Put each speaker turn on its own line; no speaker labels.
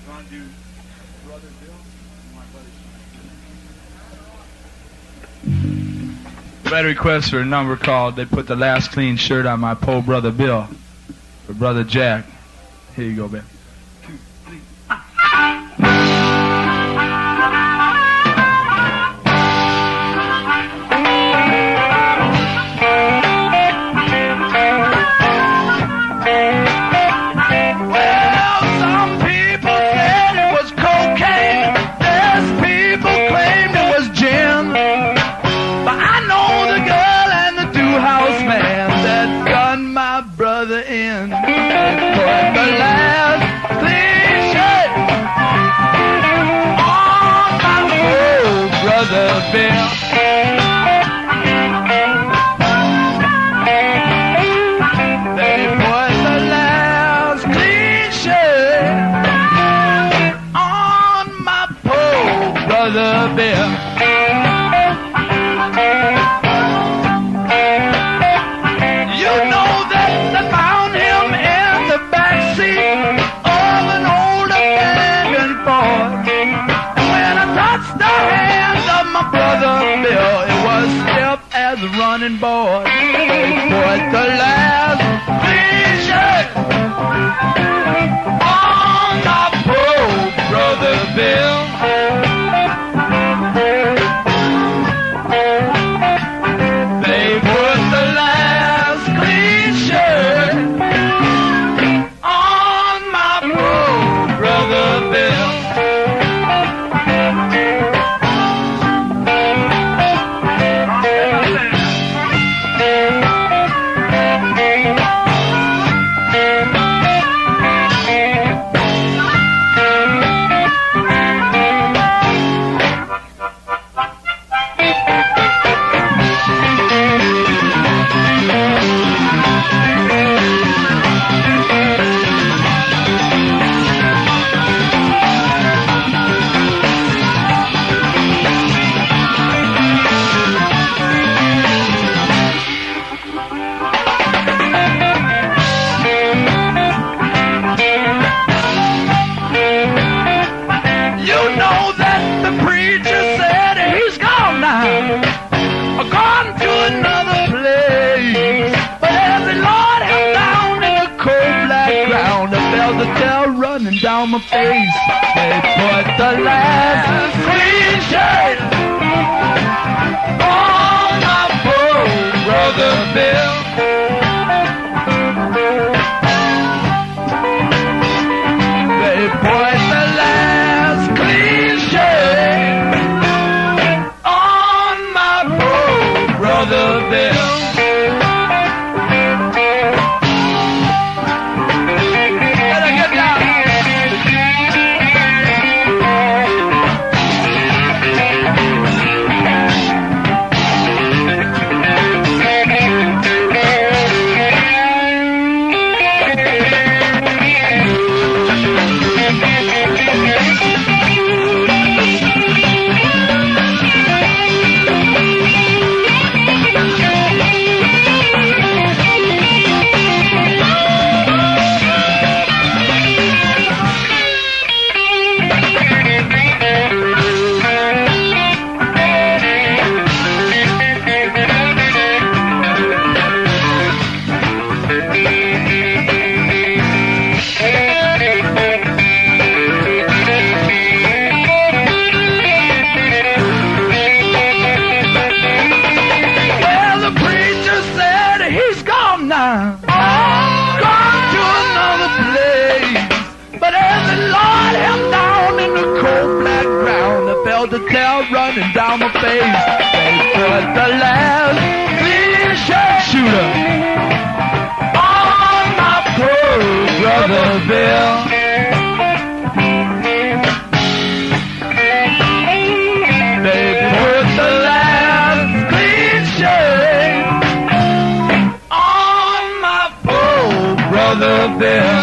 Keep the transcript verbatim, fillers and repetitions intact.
Red request for a number called They Put the Last Clean Shirt on My Po Brother Bill for Brother Jack. Here you go, Ben.
Running boy, they put the last clean shirt on my poor brother Bill. They put the last clean shirt on my poor brother Bill. Down my face, they put the last clean shirt on my poor brother Bill. They put the last clean shirt on my poor brother Bill. Running down my face, they put the last clean shirt shooter on my poor brother Bill. They put the last clean shirt on my poor brother Bill.